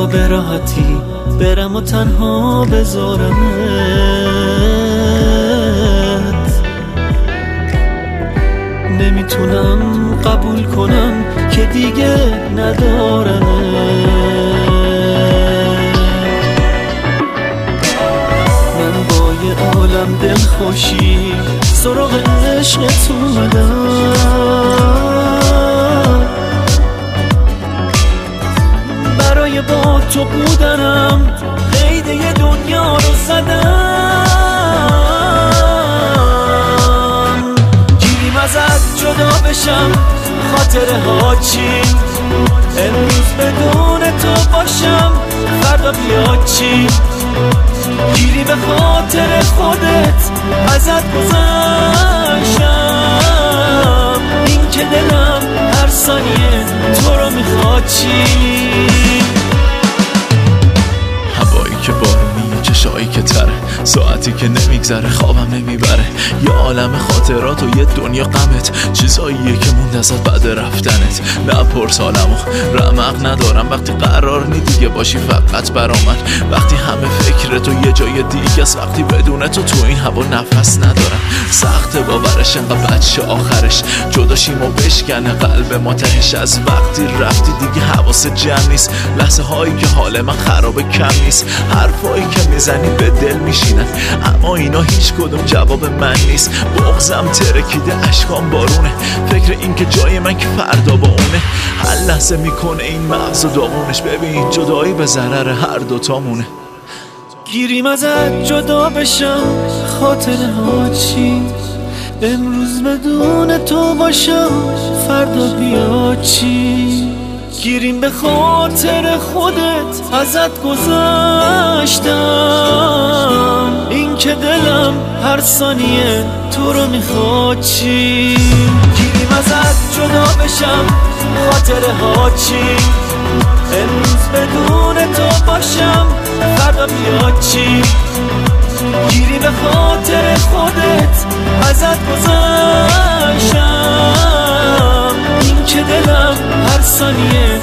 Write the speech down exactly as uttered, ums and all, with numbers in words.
یا به راحتی برم و تنها بذارمت. نمیتونم قبول کنم که دیگه ندارمت. من با یه عالم دلخوشی سراغ عشقت اومدم، برای با تو بودنم قید یه دنیا رو زدم. گیریم ازت جدا بشم خاطره ها چی، امروز بدون تو باشم فردا بیاد چی. گیری به خاطر خودت ازت گذشتم، این که دلم هر ثانیه تو رو میخواد چی. هوایی که بارونیه، چشایی که تره، ساعتی که نمیگذره، خوابم نمیبره. یه عالم خاطرات و یه دنیا غمت، چیزاییه که موند ازت بعد رفتنت. نپرس حالمو، رمق ندارم وقتی قرار نی دیگه باشی فقط برامن. وقتی همه فکر تو یه جای دیگه است، وقتی بدون تو تو این هوا نفس ندارم. سخت باورش انقدر بچه آخرش جداشیم و بشکنه قلب ما تهش. از وقتی رفتی دیگه حواست جمع نیست، لحظه هایی که حال من خرابه کم نیست. حرفایی که میزنی به دل میشینن، اما اینا هیچ کدوم جواب من نیست. بغضم ترکیده، اشکام بارونه، فکر این که جای من که فردا با اونه. هر لحظه میکنه این مغز و داغونش، ببین جدایی به ضرر هر دوتامونه. گیریم ازت جدا بشم خاطره ها چی، امروز بدون تو باشم فردا بیاد چی. گیریم به خاطر خودت ازت گذشتم، این که دلم هر ثانیه تو رو میخواد چی. گیریم ازت جدا بشم خاطره ها چی، امروز بدون تو باشم فردا بیاد چی. گیری به خاطر خودت ازت گذشتم، این که دلم هر ثانیه